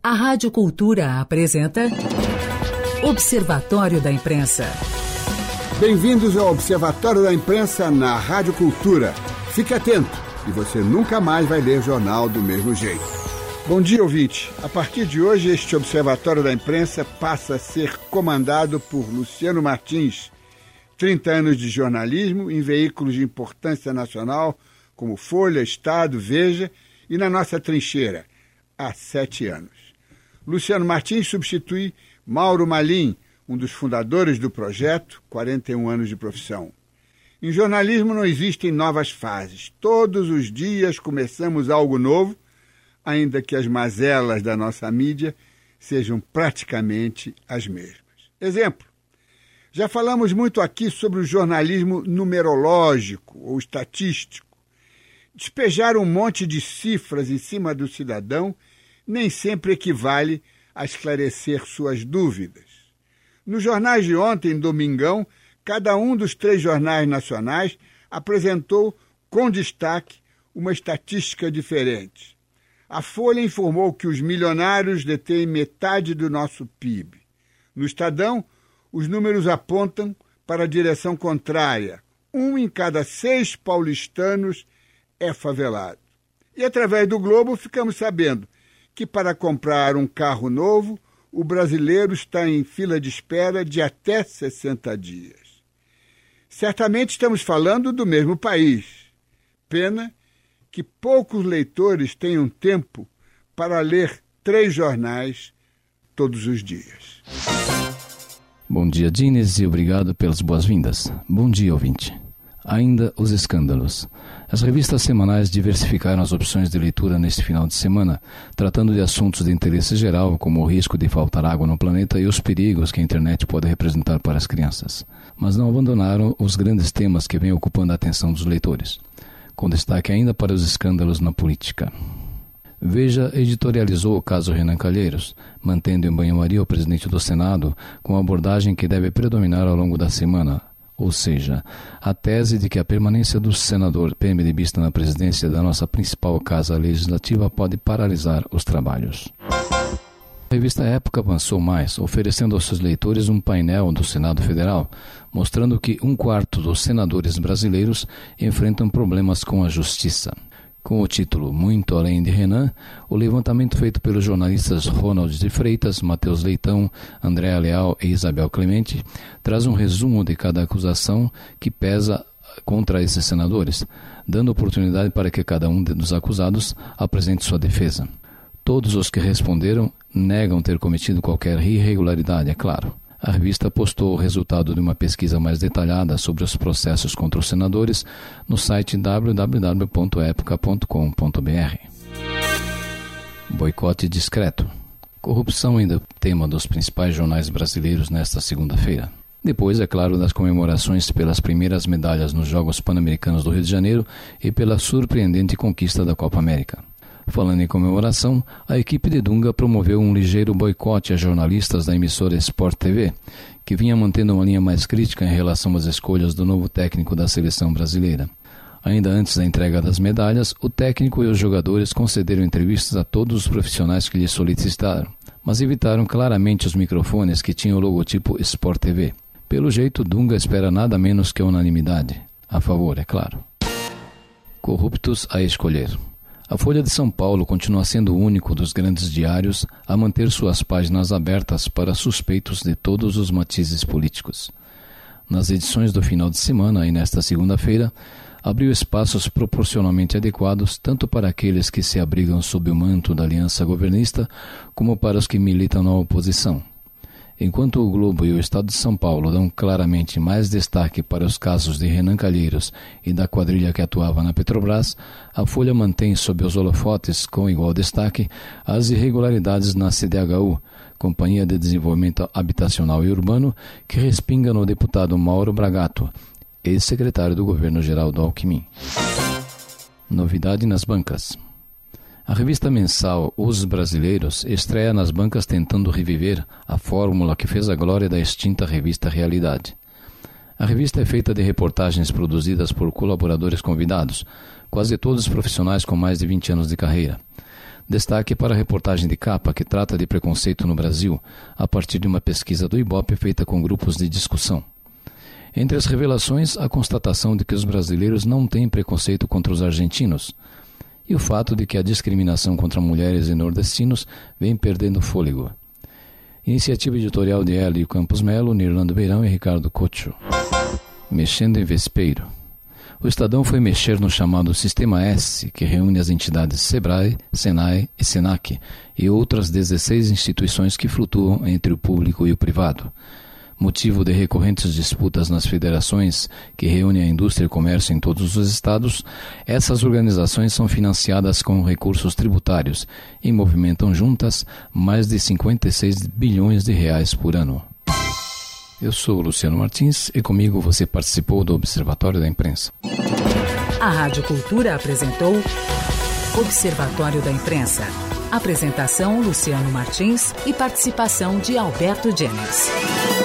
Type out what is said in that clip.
A Rádio Cultura apresenta Observatório da Imprensa. Bem-vindos ao Observatório da Imprensa na Rádio Cultura. Fique atento e você nunca mais vai ler jornal do mesmo jeito. Bom dia, ouvinte. A partir de hoje, este Observatório da Imprensa passa a ser comandado por Luciano Martins. 30 anos de jornalismo em veículos de importância nacional como Folha, Estado, Veja e na nossa trincheira, há 7 anos. Luciano Martins substitui Mauro Malim, um dos fundadores do projeto, 41 anos de profissão. Em jornalismo não existem novas fases. Todos os dias começamos algo novo, ainda que as mazelas da nossa mídia sejam praticamente as mesmas. Exemplo, já falamos muito aqui sobre o jornalismo numerológico ou estatístico. Despejar um monte de cifras em cima do cidadão nem sempre equivale a esclarecer suas dúvidas. Nos jornais de ontem, domingão, cada um dos 3 jornais nacionais apresentou, com destaque, uma estatística diferente. A Folha informou que os milionários detêm metade do nosso PIB. No Estadão, os números apontam para a direção contrária. 1 em cada 6 paulistanos é favelado. E através do Globo ficamos sabendo que para comprar um carro novo, o brasileiro está em fila de espera de até 60 dias. Certamente estamos falando do mesmo país. Pena que poucos leitores tenham tempo para ler 3 jornais todos os dias. Bom dia, Dines, e obrigado pelas boas-vindas. Bom dia, ouvinte. Ainda os escândalos. As revistas semanais diversificaram as opções de leitura neste final de semana, tratando de assuntos de interesse geral, como o risco de faltar água no planeta e os perigos que a internet pode representar para as crianças. Mas não abandonaram os grandes temas que vêm ocupando a atenção dos leitores, com destaque ainda para os escândalos na política. Veja editorializou o caso Renan Calheiros, mantendo em banho-maria o presidente do Senado com a abordagem que deve predominar ao longo da semana, ou seja, a tese de que a permanência do senador PMDBista na presidência da nossa principal casa legislativa pode paralisar os trabalhos. A revista Época avançou mais, oferecendo aos seus leitores um painel do Senado Federal, mostrando que 1/4 dos senadores brasileiros enfrentam problemas com a justiça. Com o título Muito Além de Renan, o levantamento feito pelos jornalistas Ronald de Freitas, Matheus Leitão, Andréa Leal e Isabel Clemente traz um resumo de cada acusação que pesa contra esses senadores, dando oportunidade para que cada um dos acusados apresente sua defesa. Todos os que responderam negam ter cometido qualquer irregularidade, é claro. A revista postou o resultado de uma pesquisa mais detalhada sobre os processos contra os senadores no site www.epoca.com.br. Boicote discreto. Corrupção ainda tema dos principais jornais brasileiros nesta segunda-feira. Depois, é claro, das comemorações pelas primeiras medalhas nos Jogos Pan-Americanos do Rio de Janeiro e pela surpreendente conquista da Copa América. Falando em comemoração, a equipe de Dunga promoveu um ligeiro boicote a jornalistas da emissora Sport TV, que vinha mantendo uma linha mais crítica em relação às escolhas do novo técnico da seleção brasileira. Ainda antes da entrega das medalhas, o técnico e os jogadores concederam entrevistas a todos os profissionais que lhes solicitaram, mas evitaram claramente os microfones que tinham o logotipo Sport TV. Pelo jeito, Dunga espera nada menos que a unanimidade. A favor, é claro. Corruptos a escolher. A Folha de São Paulo continua sendo o único dos grandes diários a manter suas páginas abertas para suspeitos de todos os matizes políticos. Nas edições do final de semana e nesta segunda-feira, abriu espaços proporcionalmente adequados tanto para aqueles que se abrigam sob o manto da aliança governista como para os que militam na oposição. Enquanto o Globo e o Estado de São Paulo dão claramente mais destaque para os casos de Renan Calheiros e da quadrilha que atuava na Petrobras, a Folha mantém sob os holofotes, com igual destaque, as irregularidades na CDHU, Companhia de Desenvolvimento Habitacional e Urbano, que respinga no deputado Mauro Bragato, ex-secretário do governo Geraldo Alckmin. Novidade nas bancas. A revista mensal Os Brasileiros estreia nas bancas tentando reviver a fórmula que fez a glória da extinta revista Realidade. A revista é feita de reportagens produzidas por colaboradores convidados, quase todos profissionais com mais de 20 anos de carreira. Destaque para a reportagem de capa que trata de preconceito no Brasil, a partir de uma pesquisa do Ibope feita com grupos de discussão. Entre as revelações, a constatação de que os brasileiros não têm preconceito contra os argentinos e o fato de que a discriminação contra mulheres e nordestinos vem perdendo fôlego. Iniciativa editorial de Hélio Campos Melo, Nirlando Beirão e Ricardo Cocho. Mexendo em vespeiro. O Estadão foi mexer no chamado Sistema S, que reúne as entidades SEBRAE, SENAI e SENAC e outras 16 instituições que flutuam entre o público e o privado. Motivo de recorrentes disputas nas federações que reúnem a indústria e o comércio em todos os estados, essas organizações são financiadas com recursos tributários e movimentam juntas mais de 56 bilhões de reais por ano. Eu sou Luciano Martins e comigo você participou do Observatório da Imprensa. A Rádio Cultura apresentou Observatório da Imprensa. Apresentação Luciano Martins e participação de Alberto Jennings.